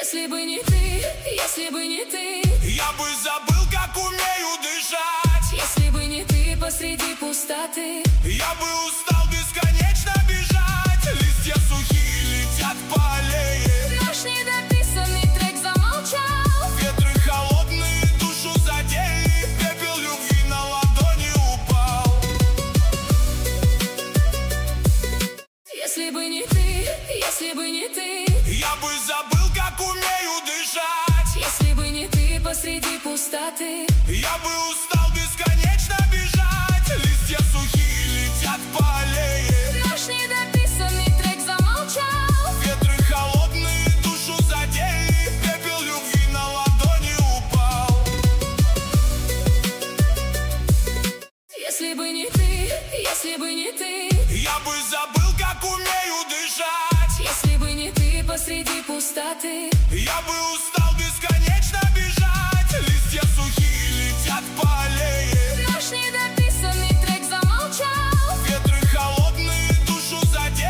Если бы не ты, если бы не ты, я бы забыл, как умею дышать. если бы не ты посреди пустоты, я бы устал бесконечно бежать. Листья сухие летят по аллее, наш недописанный трек замолчал. ветры холодные душу задели, пепел любви на ладони упал. Если бы не ты, если бы не ты, я бы забыл, как умею дышать. если бы не ты посреди пустоты, я бы устал бесконечно бежать. Листья сухие летят по аллее, наш недописанный трек замолчал. ветры холодные душу задели, пепел любви на ладони упал. Если бы не ты, если бы не ты, я бы забыл, как умею дышать. если бы не ты посреди пустоты, я бы устал